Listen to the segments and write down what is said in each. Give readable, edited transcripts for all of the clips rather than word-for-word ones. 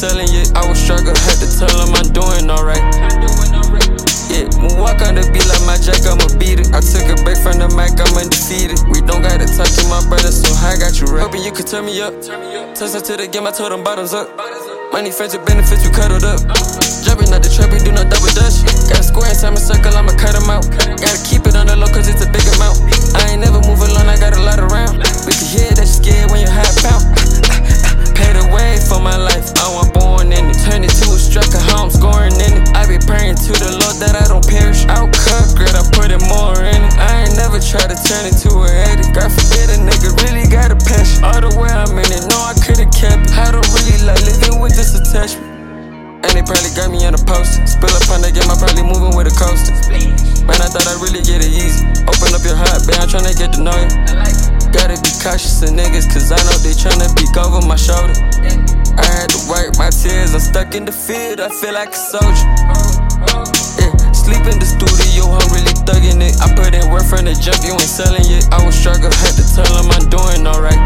selling it. I was struggling, had to tell them I'm doing alright. Yeah, walk on the beat like my jack, I'ma beat it. I took a break from the mic, I'm undefeated. We don't gotta talk to my brother, so I got you right. Hoping you could turn me up. Touch to the game, I told them bottoms up. Money, friends, with benefits, we cuddled up. Jumping out the trap, we do no double dutch. Got a square inside my circle, I'ma cut them out. Gotta keep it on the low, cause it's a big amount. I ain't never move alone, I got a lot around. We can hear that you scared when you high pound. Paid away for my life, I was born in it. Turn it to a striker, how I'm scoring in it. I be praying to the Lord that I don't perish. Out cut, girl, I put it more in it. I ain't never tried to turn it to a headache. God forbid a nigga really got a passion. All the way I'm in it, no, I could've kept it. I don't really like living with this attachment. And they probably got me on the post. Spill up on the game, I probably moving with a coaster. Man, I thought I'd really get it easy. Open up your heart, babe, I'm tryna get to know you. Gotta be cautious of niggas, cause I know they tryna peek over my shoulder. I had to wipe my tears, I'm stuck in the field, I feel like a soldier. Yeah, sleep in the studio, I'm really thugging it. I put in work from the jump, you ain't selling it. I was struggling, had to tell them I'm doing alright.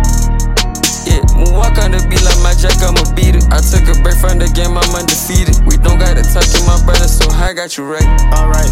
Yeah, walk on the beat like my jack, I'ma beat it. I took a break from the game, I'm undefeated. We don't gotta talk to my brother, so I got you right. Alright.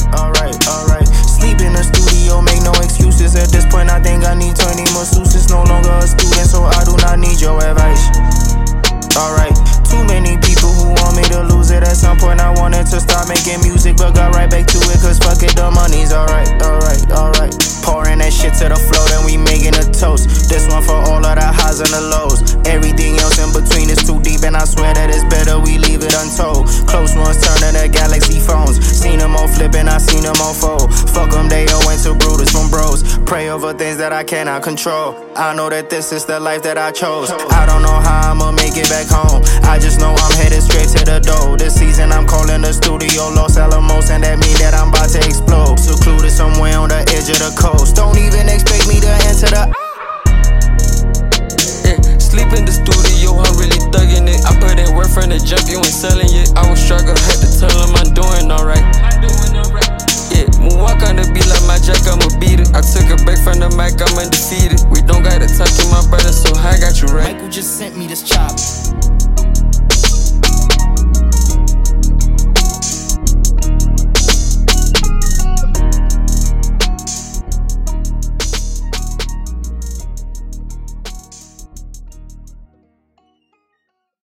Sleep in the studio, make no excuses. At this point, I think I need 20 masseuses. No longer a student, so I do not need your advice. Alright, too many people who want me to lose it. At some point, I wanted to start making music, but got right back to it, cause fuck it, the money's alright. Pouring that shit to the floor, then we making a toast. This one for all of the highs and the lows. Everything else in between is too deep, and I swear that it's better we leave it untold. Close ones turning to galaxy phones. Seen them all flipping, I seen them all fold. Fuck them, they all went to Brutus from bros. Pray over things that I cannot control. I know that this is the life that I chose. I don't know how I'ma make it back home. I just know I'm headed straight to the door. This season I'm calling the studio Los Alamos, and that mean that I'm about to explode. Secluded somewhere on the edge of the coast. Don't even expect me to enter the Sleep in the studio, I'm really thugging it. I put in work from the jump, you ain't selling it. I was struggling, had to tell them I'm doing alright. Yeah, walk on the beat like my jack, I'ma beat it. I took a break from the mic, I'm undefeated. We don't gotta talk to my brother, so I got you right. Michael just sent me this chop.